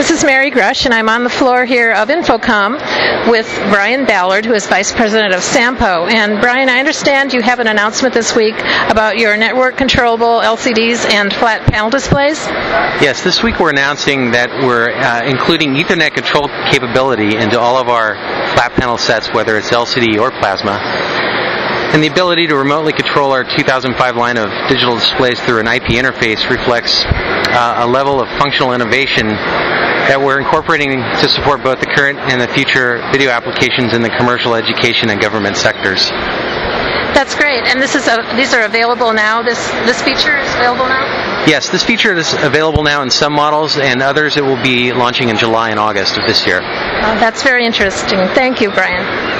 This is Mary Grush, and I'm on the floor here of Infocom with Brian Ballard, who is Vice President of Sampo. And Brian, I understand you have an announcement this week about your network controllable LCDs and flat panel displays? Yes, this week we're announcing that we're including Ethernet control capability into all of our flat panel sets, whether it's LCD or plasma. And the ability to remotely control our 2005 line of digital displays through an IP interface reflects a level of functional innovation that we're incorporating to support both the current and the future video applications in the commercial, education, and government sectors. That's great. And these are available now? This feature is available now? Yes, this feature is available now in some models, and others it will be launching in July and August of this year. That's very interesting. Thank you, Brian.